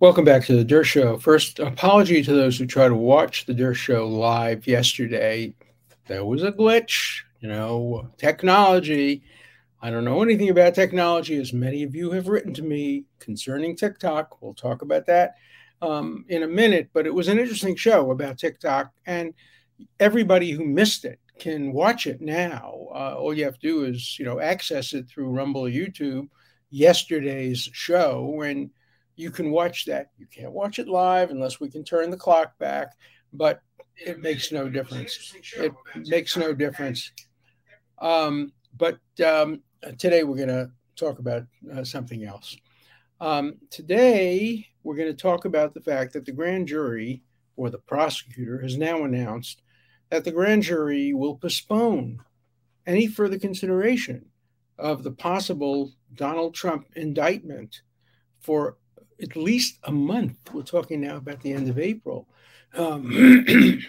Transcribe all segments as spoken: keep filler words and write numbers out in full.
Welcome back to the Dirt Show. First, apology to those who tried to watch the Dirt Show live yesterday. There was a glitch, you know, technology. I don't know anything about technology, as many of you have written to me concerning TikTok. We'll talk about that um, in a minute, but it was an interesting show about TikTok, and everybody who missed it can watch it now. Uh, all you have to do is, you know, access it through Rumble or YouTube, yesterday's show, and you can watch that. You can't watch it live unless we can turn the clock back, but it makes no difference. It makes no difference. Um, but um, today we're going to talk about uh, something else. Um, today we're going to talk about the fact that the grand jury, or the prosecutor, has now announced that the grand jury will postpone any further consideration of the possible Donald Trump indictment for at least a month. We're talking now about the end of April. Um,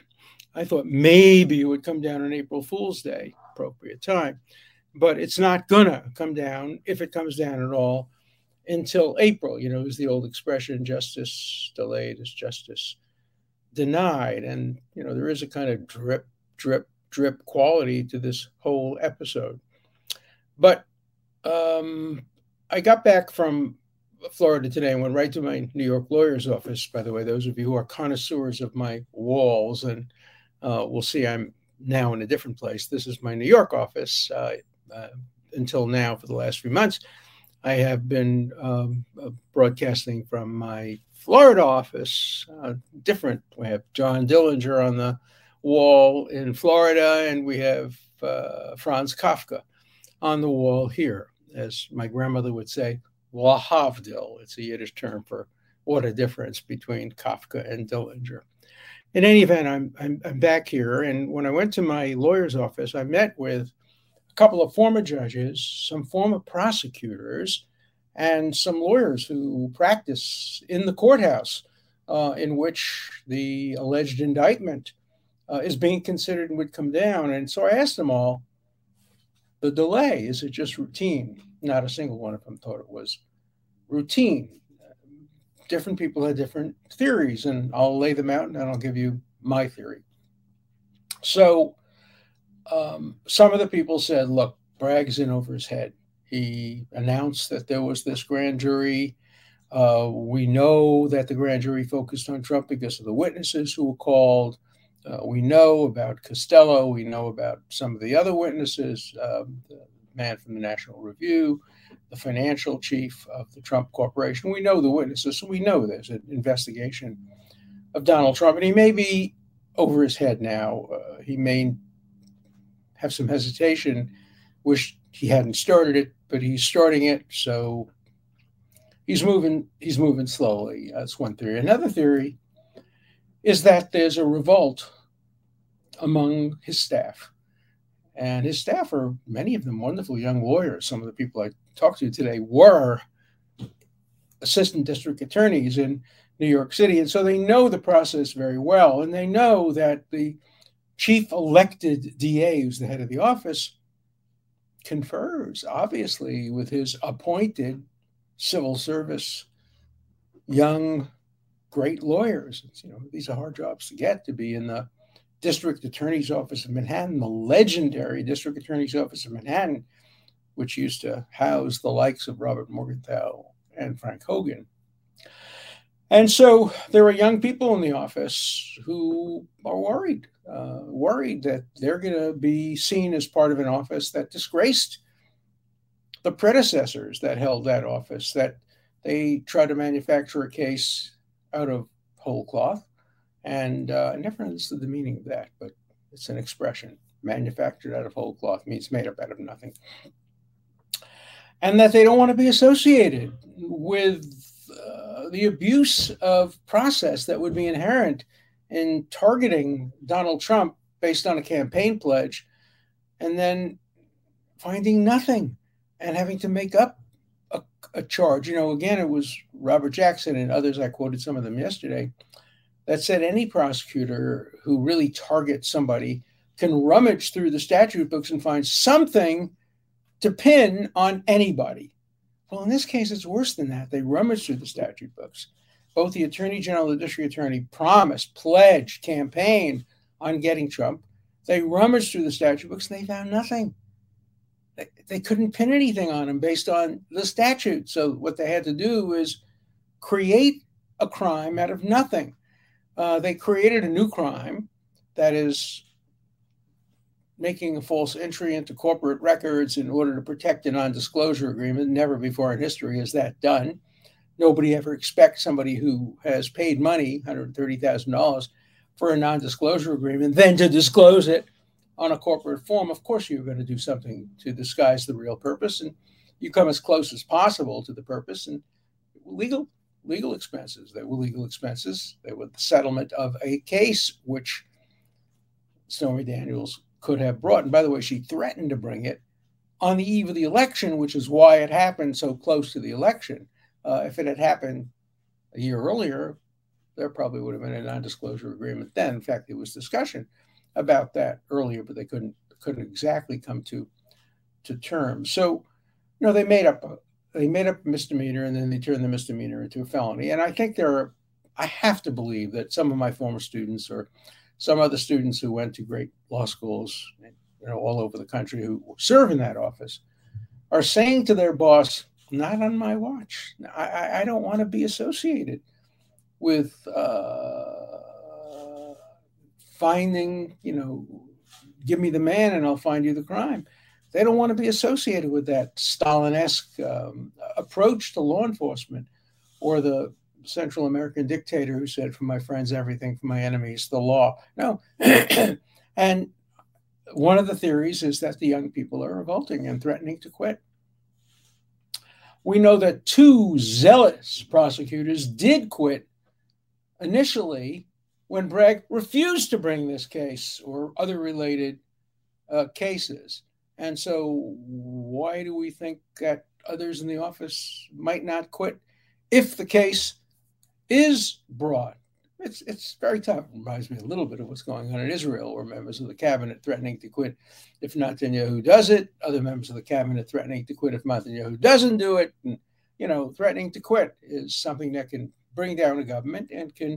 I thought maybe it would come down on April Fool's Day, appropriate time, but it's not gonna come down, if it comes down at all, until April. You know, is the old expression, justice delayed is justice denied. And, you know, there is a kind of drip, drip, drip quality to this whole episode. But um, I got back from Florida today and went right to my New York lawyer's office. By the way, those of you who are connoisseurs of my walls, and uh, we'll see I'm now in a different place. This is my New York office. Uh, uh, until now, for the last few months, I have been um, uh, broadcasting from my Florida office. Uh, different. We have John Dillinger on the wall in Florida, and we have uh, Franz Kafka on the wall here. As my grandmother would say, Lahavdil. It's a Yiddish term for what a difference between Kafka and Dillinger. In any event, I'm, I'm I'm back here, and when I went to my lawyer's office, I met with a couple of former judges, some former prosecutors, and some lawyers who practice in the courthouse uh, in which the alleged indictment uh, is being considered and would come down. And so I asked them all, the delay, is it just routine? Not a single one of them thought it was routine. Different people had different theories, and I'll lay them out and then I'll give you my theory. So um, some of the people said, look, Bragg's in over his head. He announced that there was this grand jury. Uh, we know that the grand jury focused on Trump because of the witnesses who were called. Uh, we know about Costello. We know about some of the other witnesses, um, the man from the National Review, the financial chief of the Trump Corporation. We know the witnesses, so we know there's an investigation of Donald Trump, and he may be over his head now. Uh, he may have some hesitation, wish he hadn't started it, but he's starting it, so he's moving. He's moving slowly. That's one theory. Another theory is that there's a revolt among his staff. And his staff are, many of them, wonderful young lawyers. Some of the people I talked to today were assistant district attorneys in New York City. And so they know the process very well. And they know that the chief elected D A, who's the head of the office, confers, obviously, with his appointed civil service young great lawyers. It's, you know, these are hard jobs to get, to be in the district attorney's office of Manhattan, the legendary district attorney's office of Manhattan, which used to house the likes of Robert Morgenthau and Frank Hogan. And so there are young people in the office who are worried, uh, worried that they're going to be seen as part of an office that disgraced the predecessors that held that office, that they try to manufacture a case out of whole cloth. And uh, I never understood the meaning of that, but it's an expression. Manufactured out of whole cloth means made up out of nothing. And that they don't want to be associated with uh, the abuse of process that would be inherent in targeting Donald Trump based on a campaign pledge and then finding nothing and having to make up a, a charge. You know, again, it was Robert Jackson and others, I quoted some of them yesterday, that said any prosecutor who really targets somebody can rummage through the statute books and find something to pin on anybody. Well, in this case, it's worse than that. They rummage through the statute books both the Attorney General and the District Attorney promised, pledged, campaigned on getting Trump. They rummaged through the statute books and they found nothing. They, they couldn't pin anything on him based on the statute. So what they had to do is create a crime out of nothing. Uh, they created a new crime that is making a false entry into corporate records in order to protect a non-disclosure agreement. Never before in history is that done. Nobody ever expects somebody who has paid money, one hundred thirty thousand dollars, for a non-disclosure agreement, then to disclose it on a corporate form. Of course, you're going to do something to disguise the real purpose, and you come as close as possible to the purpose. And legal legal expenses, they were legal expenses. They were the settlement of a case which Stormy Daniels could have brought. And by the way, she threatened to bring it on the eve of the election, which is why it happened so close to the election. Uh, if it had happened a year earlier, there probably would have been a non-disclosure agreement then. In fact, there was discussion about that earlier, but they couldn't couldn't exactly come to to terms. So, you know, they made up a, they made up a misdemeanor, and then they turned the misdemeanor into a felony. And I think there are, I have to believe that some of my former students or some other students who went to great law schools, you know, all over the country who serve in that office are saying to their boss, "Not on my watch. I, I don't want to be associated with uh, finding, you know, give me the man and I'll find you the crime." They don't want to be associated with that Stalin-esque um, approach to law enforcement, or the Central American dictator who said, "For my friends, everything; for my enemies, the law." No. And one of the theories is that the young people are revolting and threatening to quit. We know that two zealous prosecutors did quit initially when Bragg refused to bring this case or other related uh, cases. And so why do we think that others in the office might not quit if the case is brought? It's it's very tough. It reminds me a little bit of what's going on in Israel, where members of the cabinet threatening to quit if Netanyahu does it, other members of the cabinet threatening to quit if Netanyahu doesn't do it. And, you know, threatening to quit is something that can bring down a government and can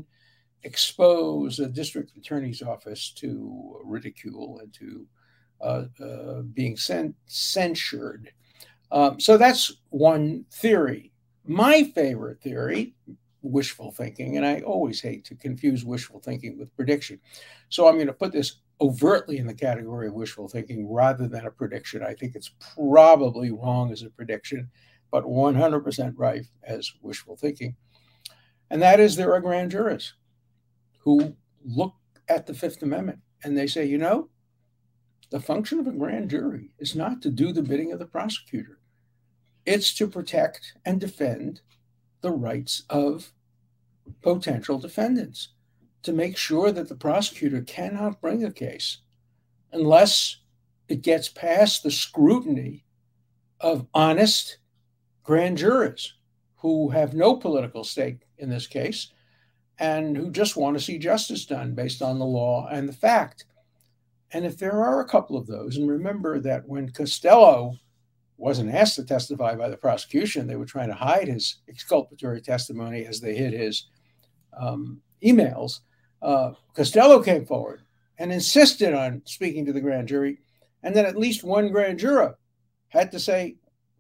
expose a district attorney's office to ridicule and to uh, uh, being cen- censured. Um, so that's one theory. My favorite theory, wishful thinking, and I always hate to confuse wishful thinking with prediction. So I'm going to put this overtly in the category of wishful thinking rather than a prediction. I think it's probably wrong as a prediction, but one hundred percent right as wishful thinking. And that is, there are grand jurors who look at the Fifth Amendment and they say, you know, the function of a grand jury is not to do the bidding of the prosecutor. It's to protect and defend the rights of potential defendants, to make sure that the prosecutor cannot bring a case unless it gets past the scrutiny of honest grand jurors who have no political stake in this case and who just want to see justice done based on the law and the fact. And if there are a couple of those, and remember that when Costello wasn't asked to testify by the prosecution, they were trying to hide his exculpatory testimony as they hid his um, emails. Uh, Costello came forward and insisted on speaking to the grand jury, and then at least one grand juror had to say,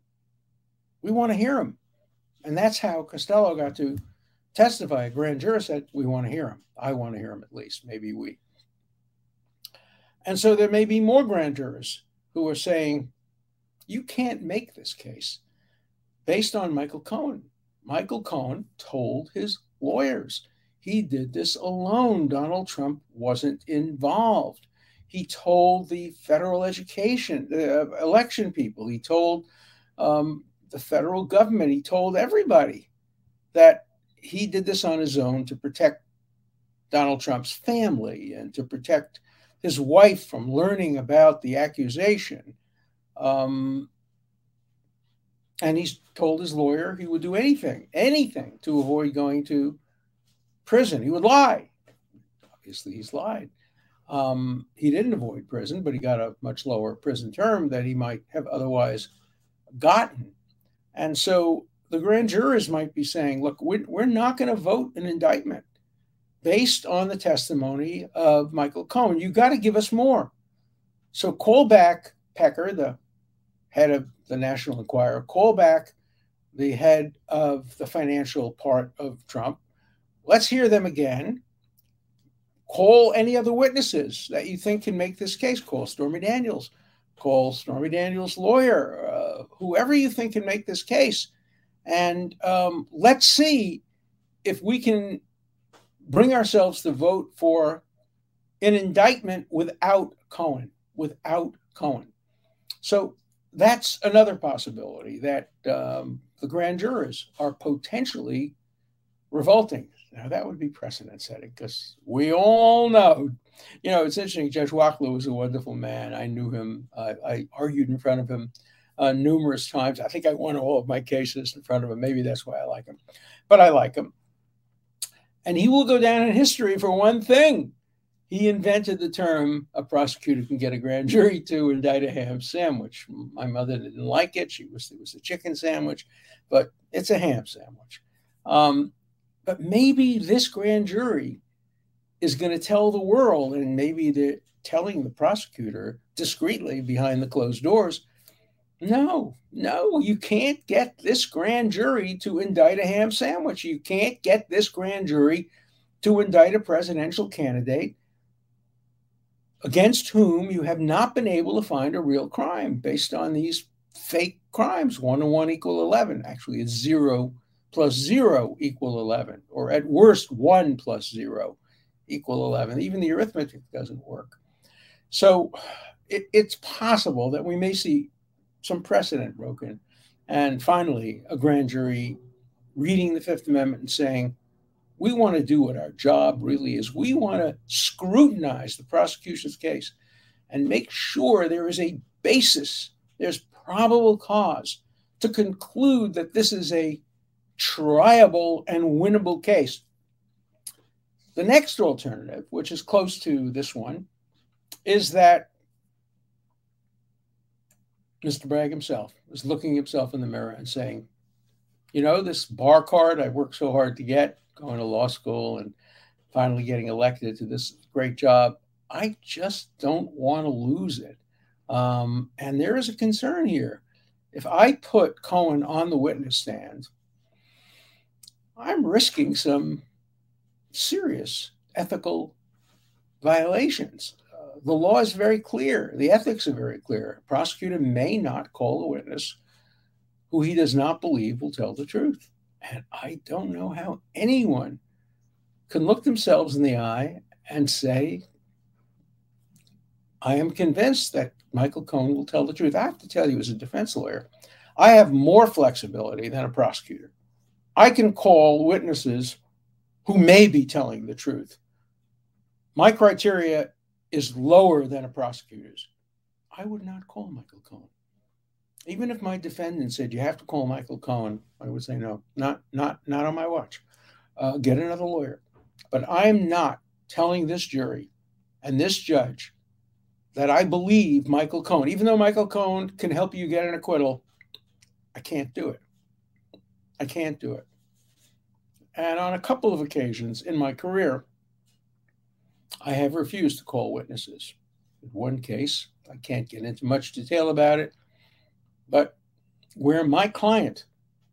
"We want to hear him." And that's how Costello got to testify. A grand juror said, "We want to hear him. I want to hear him at least, maybe we." And so there may be more grand jurors who are saying, you can't make this case based on Michael Cohen. Michael Cohen told his lawyers he did this alone. Donald Trump wasn't involved. He told the federal education, uh, election people, he told um, the federal government, he told everybody that he did this on his own to protect Donald Trump's family and to protect his wife from learning about the accusation. Um, and he's told his lawyer he would do anything, anything to avoid going to prison. He would lie. Obviously, he's lied. Um, he didn't avoid prison, but he got a much lower prison term that he might have otherwise gotten. And so the the grand jurors might be saying, look, we're, we're not going to vote an indictment based on the testimony of Michael Cohen. You got to give us more. So call back Pecker, the head of the National Enquirer, call back the head of the financial part of Trump. Let's hear them again. Call any other witnesses that you think can make this case. Call Stormy Daniels. Call Stormy Daniels' lawyer, uh, whoever you think can make this case. And um, let's see if we can bring ourselves to vote for an indictment without Cohen, without Cohen. So that's another possibility, that um, the grand jurors are potentially revolting. Now, that would be precedent setting, because we all know, you know, it's interesting. Judge Wachler was a wonderful man. I knew him. Uh, I argued in front of him uh, numerous times. I think I won all of my cases in front of him. Maybe that's why I like him. But I like him. And he will go down in history for one thing. He invented the term, a prosecutor can get a grand jury to indict a ham sandwich. My mother didn't like it. She was, it was a chicken sandwich, but it's a ham sandwich. Um, But maybe this grand jury is going to tell the world, and maybe they're telling the prosecutor discreetly behind the closed doors, no, no, you can't get this grand jury to indict a ham sandwich. You can't get this grand jury to indict a presidential candidate against whom you have not been able to find a real crime based on these fake crimes. One and one equal eleven. Actually, it's zero plus zero equal eleven, or at worst, one plus zero equal eleven. Even the arithmetic doesn't work. So it, it's possible that we may see some precedent broken. And finally, a grand jury reading the Fifth Amendment and saying, we want to do what our job really is. We want to scrutinize the prosecution's case and make sure there is a basis, there's probable cause to conclude that this is a triable and winnable case. The next alternative, which is close to this one, is that Mister Bragg himself is looking himself in the mirror and saying, you know, this bar card I worked so hard to get, going to law school and finally getting elected to this great job, I just don't want to lose it. Um, and there is a concern here. If I put Cohen on the witness stand, I'm risking some serious ethical violations. Uh, the law is very clear. The ethics are very clear. A prosecutor may not call a witness who he does not believe will tell the truth. And I don't know how anyone can look themselves in the eye and say, I am convinced that Michael Cohen will tell the truth. I have to tell you, as a defense lawyer, I have more flexibility than a prosecutor. I can call witnesses who may be telling the truth. My criteria is lower than a prosecutor's. I would not call Michael Cohen. Even if my defendant said, you have to call Michael Cohen, I would say, no, not, not, not on my watch. Uh, get another lawyer. But I'm not telling this jury and this judge that I believe Michael Cohen, even though Michael Cohen can help you get an acquittal, I can't do it. I can't do it. And on a couple of occasions in my career, I have refused to call witnesses. In one case, I can't get into much detail about it, but where my client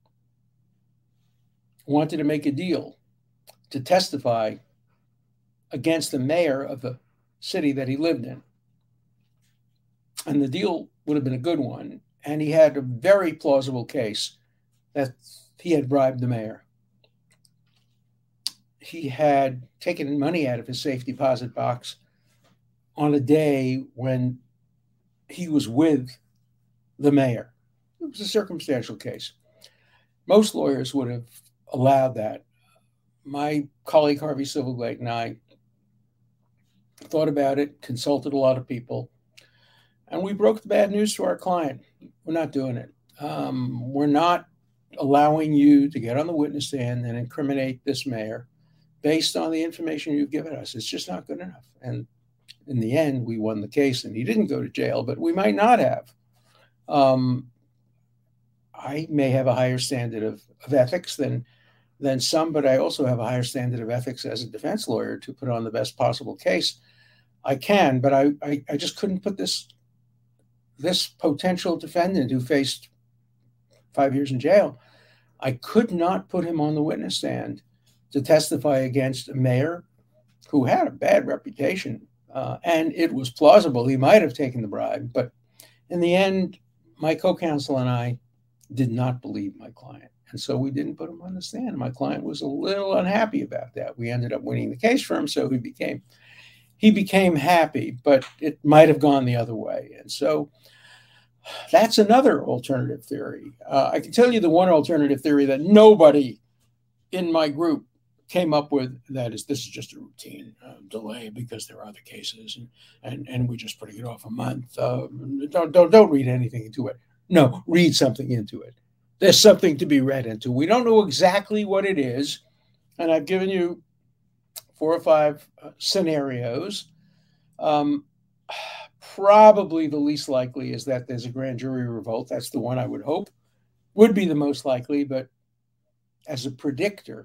wanted to make a deal to testify against the mayor of the city that he lived in. And the deal would have been a good one. And he had a very plausible case that he had bribed the mayor. He had taken money out of his safe deposit box on a day when he was with the mayor. It was a circumstantial case. Most lawyers would have allowed that. My colleague Harvey Silverglate and I thought about it, consulted a lot of people, and we broke the bad news to our client. We're not doing it. Um, we're not allowing you to get on the witness stand and incriminate this mayor based on the information you've given us. It's just not good enough. And in the end, we won the case and he didn't go to jail, but we might not have. Um, I may have a higher standard of, of ethics than than some, but I also have a higher standard of ethics as a defense lawyer to put on the best possible case I can. But I, I, I just couldn't put this this potential defendant who faced five years in jail, I could not put him on the witness stand to testify against a mayor who had a bad reputation. Uh, and it was plausible he might have taken the bribe. But in the end, my co-counsel and I did not believe my client. And so we didn't put him on the stand. My client was a little unhappy about that. We ended up winning the case for him, so he became he became happy, but it might have gone the other way. And so that's another alternative theory. Uh, I can tell you the one alternative theory that nobody in my group came up with, that is, this is just a routine uh, delay because there are other cases, and and, and we're just putting it off a month. Uh, don't, don't, don't read anything into it. No, read something into it. There's something to be read into. We don't know exactly what it is, and I've given you four or five uh, scenarios. Um, probably the least likely is that there's a grand jury revolt. That's the one I would hope would be the most likely, but as a predictor,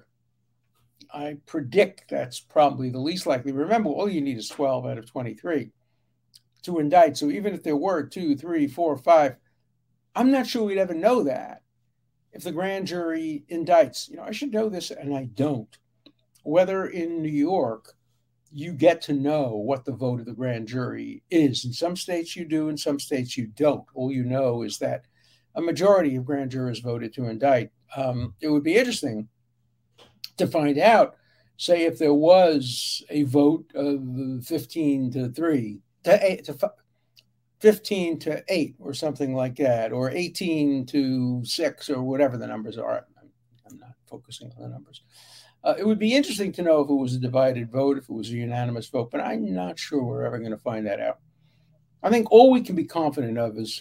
I predict that's probably the least likely. Remember, all you need is twelve out of twenty-three to indict. So even if there were two, three, four, five, I'm not sure we'd ever know that if the grand jury indicts. You know, I should know this, and I don't. Whether in New York, you get to know what the vote of the grand jury is. In some states you do, in some states you don't. All you know is that a majority of grand jurors voted to indict. Um, it would be interesting to find out, say, if there was a vote of fifteen to three, to eight, to fifteen to eight, or something like that, or eighteen to six, or whatever the numbers are. I'm, I'm not focusing on the numbers. Uh, it would be interesting to know if it was a divided vote, if it was a unanimous vote, but I'm not sure we're ever going to find that out. I think all we can be confident of is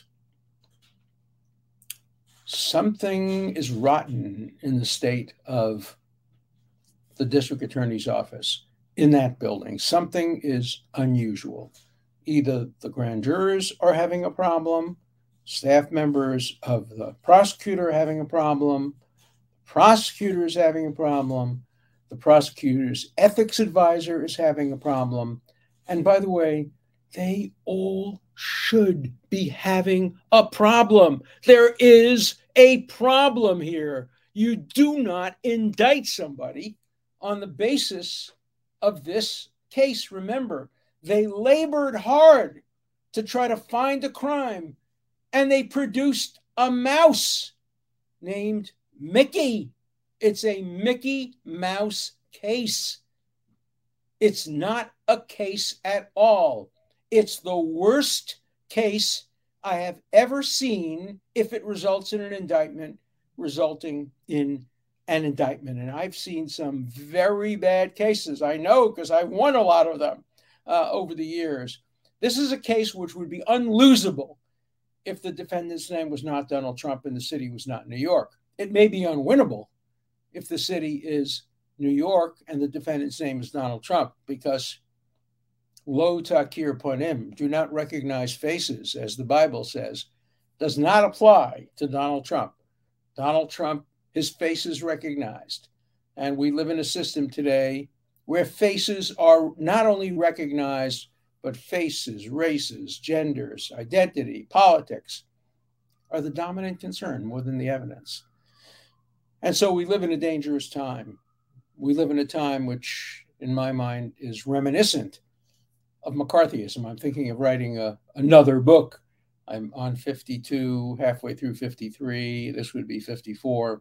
something is rotten in the state of the district attorney's office in that building. Something is unusual. Either the grand jurors are having a problem, staff members of the prosecutor are having a problem, the prosecutor is having a problem, the prosecutor's ethics advisor is having a problem. And by the way, they all should be having a problem. There is a problem here. You do not indict somebody on the basis of this case. Remember, they labored hard to try to find a crime, and they produced a mouse named Mickey. It's a Mickey Mouse case. It's not a case at all. It's the worst case I have ever seen if it results in an indictment, resulting in an indictment. And I've seen some very bad cases. I know because I've won a lot of them uh, over the years. This is a case which would be unlosable if the defendant's name was not Donald Trump and the city was not New York. It may be unwinnable if the city is New York and the defendant's name is Donald Trump, because lo takir ponim, do not recognize faces, as the Bible says, does not apply to Donald Trump. Donald Trump, his face is recognized. And we live in a system today where faces are not only recognized, but faces, races, genders, identity, politics are the dominant concern more than the evidence. And so we live in a dangerous time. We live in a time which, in my mind, is reminiscent of McCarthyism. I'm thinking of writing a, another book. I'm on fifty-two, halfway through fifty-three. This would be fifty-four,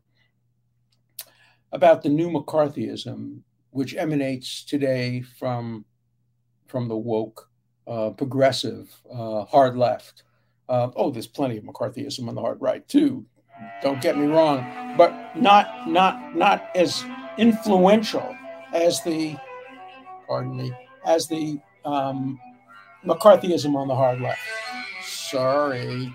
about the new McCarthyism, which emanates today from, from the woke, uh, progressive, uh, hard left. Uh, oh, there's plenty of McCarthyism on the hard right, too. Don't get me wrong, but not not not as influential as the, pardon me, as the um, McCarthyism on the hard left. Sorry.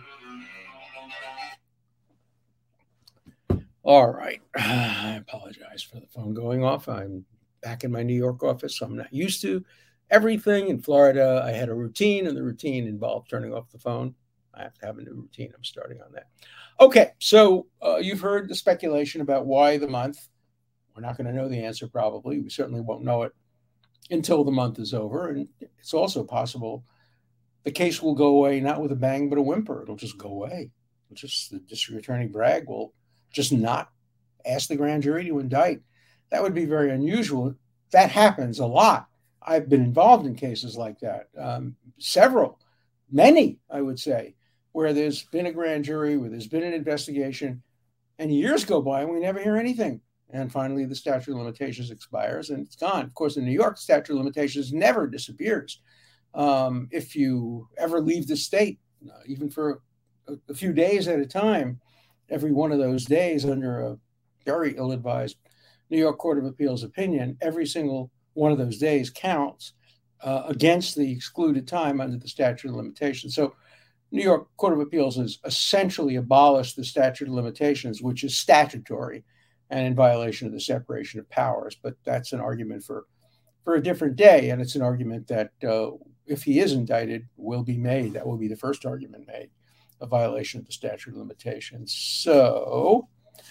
All right. I apologize for the phone going off. I'm back in my New York office, so I'm not used to everything. In Florida, I had a routine, and the routine involved turning off the phone. I have to have a new routine. I'm starting on that. Okay, so uh, you've heard the speculation about why the month. We're not going to know the answer probably. We certainly won't know it until the month is over. And it's also possible the case will go away not with a bang, but a whimper. It'll just go away. It'll just the district attorney Bragg will just not ask the grand jury to indict. That would be very unusual. That happens a lot. I've been involved in cases like that, um, several, many, I would say, where there's been a grand jury, where there's been an investigation, and years go by and we never hear anything. And finally, the statute of limitations expires and it's gone. Of course, in New York, the statute of limitations never disappears. Um, if you ever leave the state, uh, even for a, a few days at a time, every one of those days under a very ill-advised New York Court of Appeals opinion, every single one of those days counts uh, against the excluded time under the statute of limitations. So New York Court of Appeals has essentially abolished the statute of limitations, which is statutory and in violation of the separation of powers. But that's an argument for, for a different day. And it's an argument that uh, if he is indicted, will be made. That will be the first argument made, a violation of the statute of limitations. So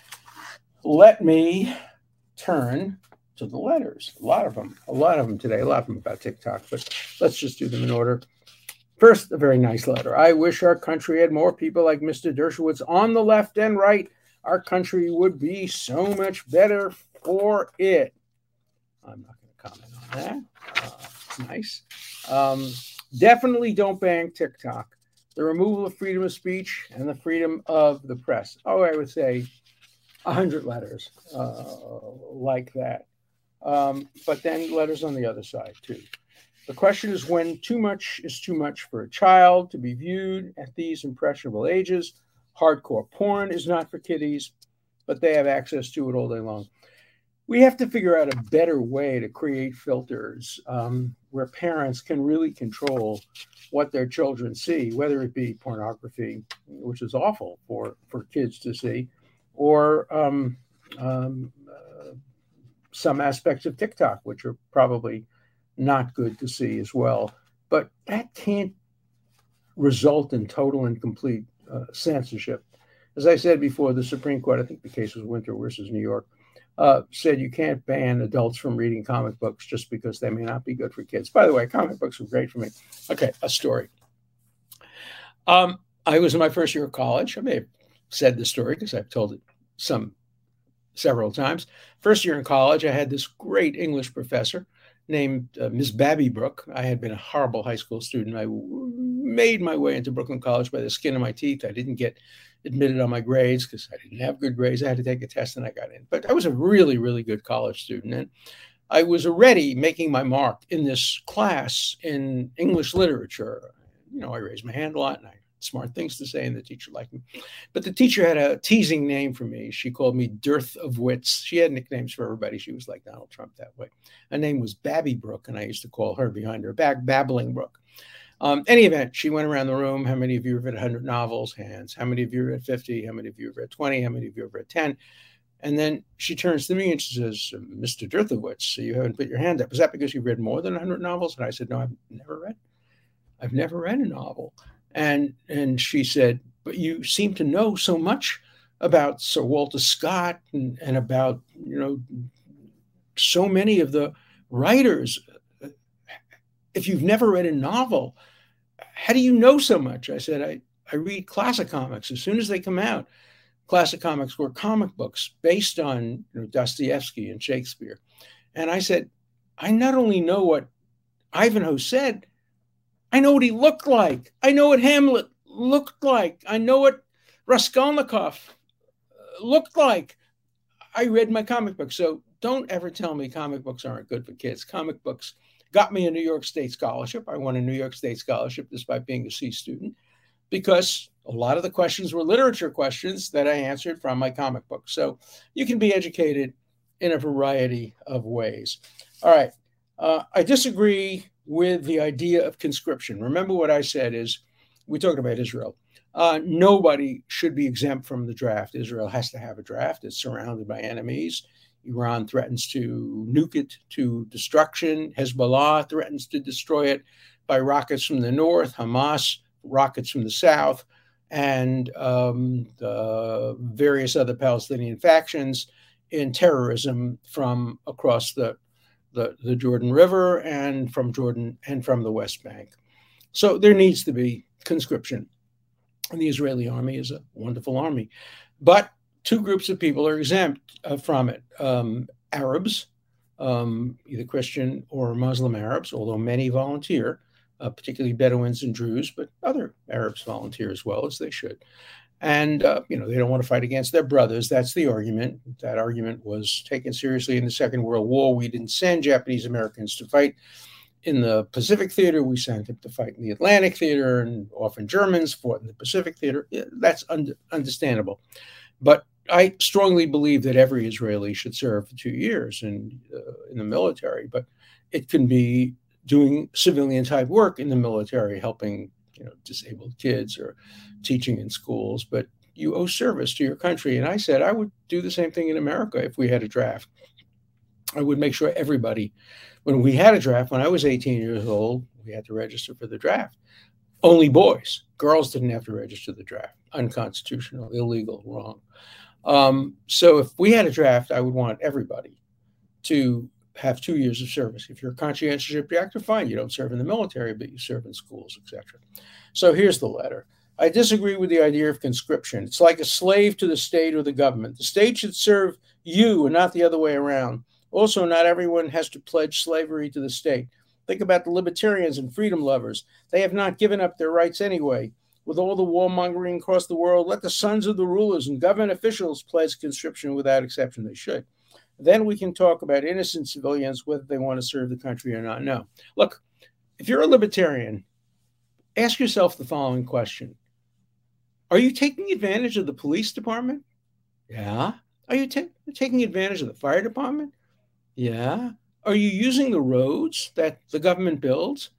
let me turn to the letters. A lot of them, a lot of them today, a lot of them about TikTok, but let's just do them in order. First, a very nice letter. I wish our country had more people like Mister Dershowitz on the left and right. Our country would be so much better for it. I'm not going to comment on that. Uh, it's nice. Um, definitely don't ban TikTok. The removal of freedom of speech and the freedom of the press. Oh, I would say a hundred letters uh, like that. Um, but then letters on the other side, too. The question is when too much is too much for a child to be viewed at these impressionable ages. Hardcore porn is not for kiddies, but they have access to it all day long. We have to figure out a better way to create filters um, where parents can really control what their children see, whether it be pornography, which is awful for, for kids to see, or um, um, uh, some aspects of TikTok, which are probably not good to see as well. But that can't result in total and complete uh, censorship. As I said before, the Supreme Court, I think the case was Winter versus New York, uh, said you can't ban adults from reading comic books just because they may not be good for kids. By the way, comic books were great for me. Okay, a story. Um, I was in my first year of college. I may have said this story because I've told it some several times. First year in college, I had this great English professor named uh, Miss Babby Brook. I had been a horrible high school student. I w- made my way into Brooklyn College by the skin of my teeth. I didn't get admitted on my grades because I didn't have good grades. I had to take a test and I got in. But I was a really, really good college student. And I was already making my mark in this class in English literature. You know, I raised my hand a lot and I had smart things to say and the teacher liked me. But the teacher had a teasing name for me. She called me Dearth of Wits. She had nicknames for everybody. She was like Donald Trump that way. Her name was Babby Brook, and I used to call her behind her back Babbling Brook. Um, any event, she went around the room. How many of you have read one hundred novels? Hands. How many of you have read fifty? How many of you have read twenty? How many of you have read ten? And then she turns to me and she says, Mister Derthowitz, so you haven't put your hand up. Is that because you've read more than one hundred novels? And I said, no, I've never read. I've never read a novel. And and she said, but you seem to know so much about Sir Walter Scott and, and about, you know, so many of the writers. If you've never read a novel, how do you know so much? I said, I, I read classic comics as soon as they come out. Classic comics were comic books based on, you know, Dostoevsky and Shakespeare. And I said, I not only know what Ivanhoe said, I know what he looked like. I know what Hamlet looked like. I know what Raskolnikov looked like. I read my comic books. So don't ever tell me comic books aren't good for kids. Comic books got me a New York State scholarship. I won a New York State scholarship despite being a C student because a lot of the questions were literature questions that I answered from my comic book. So you can be educated in a variety of ways. All right. Uh, I disagree with the idea of conscription. Remember what I said is, we talked about Israel. Uh, nobody should be exempt from the draft. Israel has to have a draft. It's surrounded by enemies. Iran threatens to nuke it to destruction. Hezbollah threatens to destroy it by rockets from the north. Hamas rockets from the south, and um, the various other Palestinian factions in terrorism from across the, the, the Jordan River and from Jordan and from the West Bank. So there needs to be conscription. And the Israeli army is a wonderful army. But two groups of people are exempt uh, from it. Um, Arabs, um, either Christian or Muslim Arabs, although many volunteer, uh, particularly Bedouins and Druze, but other Arabs volunteer as well, as they should. And, uh, you know, they don't want to fight against their brothers. That's the argument. That argument was taken seriously in the Second World War. We didn't send Japanese Americans to fight in the Pacific Theater. We sent them to fight in the Atlantic Theater, and often Germans fought in the Pacific Theater. Yeah, that's un- understandable. But I strongly believe that every Israeli should serve for two years in, uh, in the military, but it can be doing civilian type work in the military, helping, you know, disabled kids or teaching in schools, but you owe service to your country. And I said I would do the same thing in America if we had a draft. I would make sure everybody, when we had a draft, when I was eighteen years old, we had to register for the draft. Only boys. Girls didn't have to register the draft. Unconstitutional, illegal, wrong. Um, so if we had a draft, I would want everybody to have two years of service. If you're a conscientious objector, fine, you don't serve in the military, but you serve in schools, et cetera. So here's the letter. I disagree with the idea of conscription. It's like a slave to the state or the government. The state should serve you and not the other way around. Also, not everyone has to pledge slavery to the state. Think about the libertarians and freedom lovers. They have not given up their rights anyway. With all the warmongering across the world, let the sons of the rulers and government officials pledge conscription without exception. They should. Then we can talk about innocent civilians, whether they want to serve the country or not. No. Look, if you're a libertarian, ask yourself the following question. Are you taking advantage of the police department? Yeah. Are you ta- taking advantage of the fire department? Yeah. Are you using the roads that the government builds?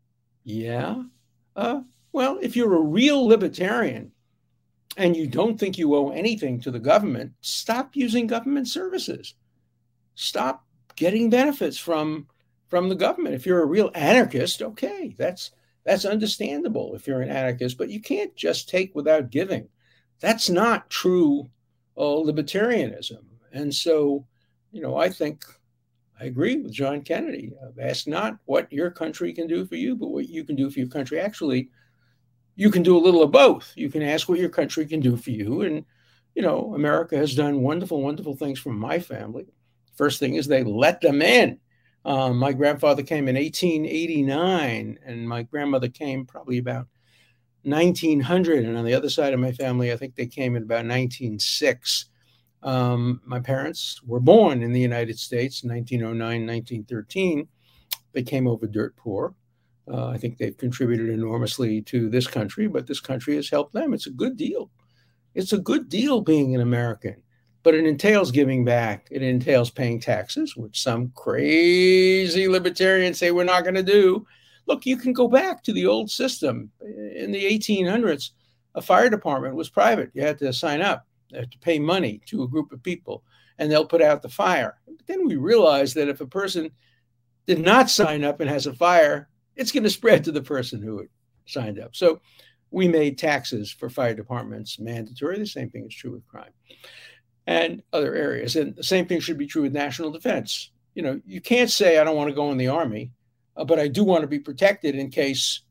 Yeah. Uh, well, if you're a real libertarian and you don't think you owe anything to the government, stop using government services. Stop getting benefits from, from the government. If you're a real anarchist, okay, that's that's understandable if you're an anarchist, but you can't just take without giving. That's not true uh, libertarianism. And so, you know, I think I agree with John Kennedy. Ask not what your country can do for you, but what you can do for your country. Actually, you can do a little of both. You can ask what your country can do for you. And, you know, America has done wonderful, wonderful things for my family. First thing is they let them in. Um, my grandfather came in eighteen eighty-nine, and my grandmother came probably about nineteen hundred. And on the other side of my family, I think they came in about nineteen oh six. Um, my parents were born in the United States in nineteen oh nine, nineteen thirteen. They came over dirt poor. Uh, I think they've contributed enormously to this country, but this country has helped them. It's a good deal. It's a good deal being an American, but it entails giving back. It entails paying taxes, which some crazy libertarians say we're not going to do. Look, you can go back to the old system. In the eighteen hundreds, a fire department was private. You had to sign up, you had to pay money to a group of people, and they'll put out the fire. But then we realized that if a person did not sign up and has a fire, it's going to spread to the person who had signed up. So we made taxes for fire departments mandatory. The same thing is true with crime and other areas. And the same thing should be true with national defense. You know, you can't say, I don't want to go in the army, uh, but I do want to be protected in case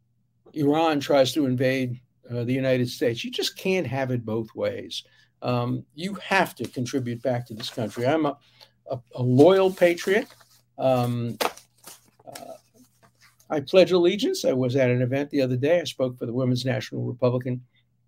Iran tries to invade uh, the United States. You just can't have it both ways. Um, you have to contribute back to this country. I'm a, a, a loyal patriot. Um, uh, I pledge allegiance. I was at an event the other day. I spoke for the Women's National Republican.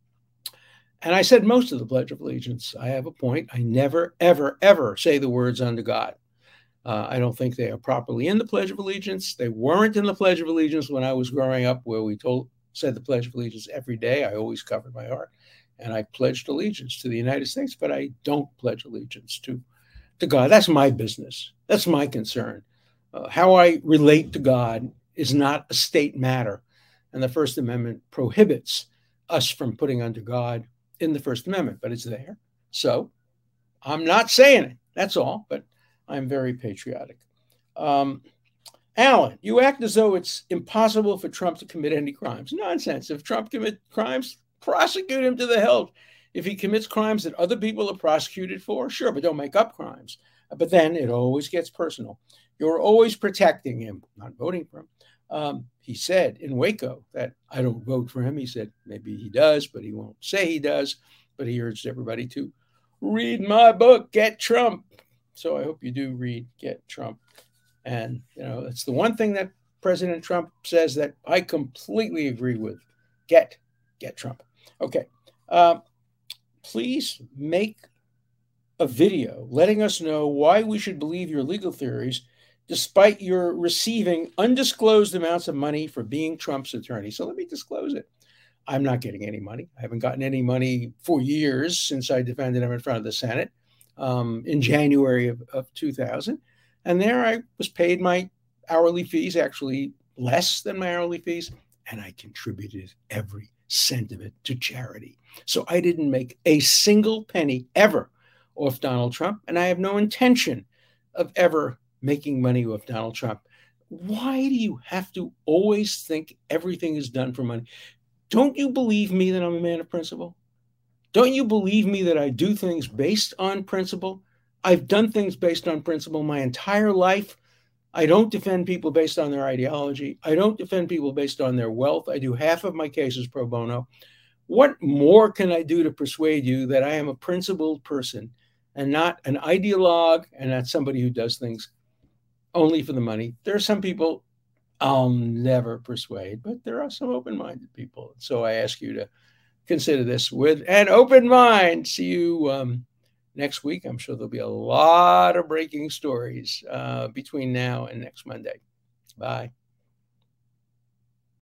And I said most of the Pledge of Allegiance. I have a point. I never, ever, ever say the words unto God. Uh, I don't think they are properly in the Pledge of Allegiance. They weren't in the Pledge of Allegiance when I was growing up, where we told said the Pledge of Allegiance every day. I always covered my heart. And I pledged allegiance to the United States, but I don't pledge allegiance to, to God. That's my business. That's my concern. Uh, how I relate to God is not a state matter. And the First Amendment prohibits us from putting under God in the First Amendment, but it's there. So I'm not saying it. That's all, but I'm very patriotic. Um, Alan, you act as though it's impossible for Trump to commit any crimes. Nonsense. If Trump commits crimes, prosecute him to the hilt. If he commits crimes that other people are prosecuted for, sure, but don't make up crimes. But then it always gets personal. You're always protecting him, not voting for him. Um, he said in Waco that I don't vote for him. He said maybe he does, but he won't say he does. But he urged everybody to read my book, Get Trump. So I hope you do read Get Trump. And, you know, it's the one thing that President Trump says that I completely agree with. Get, get Trump. Okay. Uh, please make a video letting us know why we should believe your legal theories, despite your receiving undisclosed amounts of money for being Trump's attorney. So let me disclose it. I'm not getting any money. I haven't gotten any money for years since I defended him in front of the Senate um, in January of, of two thousand. And there I was paid my hourly fees, actually less than my hourly fees, and I contributed every cent of it to charity. So I didn't make a single penny ever off Donald Trump, and I have no intention of ever making money off Donald Trump. Why do you have to always think everything is done for money? Don't you believe me that I'm a man of principle? Don't you believe me that I do things based on principle? I've done things based on principle my entire life. I don't defend people based on their ideology. I don't defend people based on their wealth. I do half of my cases pro bono. What more can I do to persuade you that I am a principled person and not an ideologue and not somebody who does things only for the money? There are some people I'll never persuade, but there are some open-minded people. So I ask you to consider this with an open mind. See you um, next week. I'm sure there'll be a lot of breaking stories uh, between now and next Monday. Bye.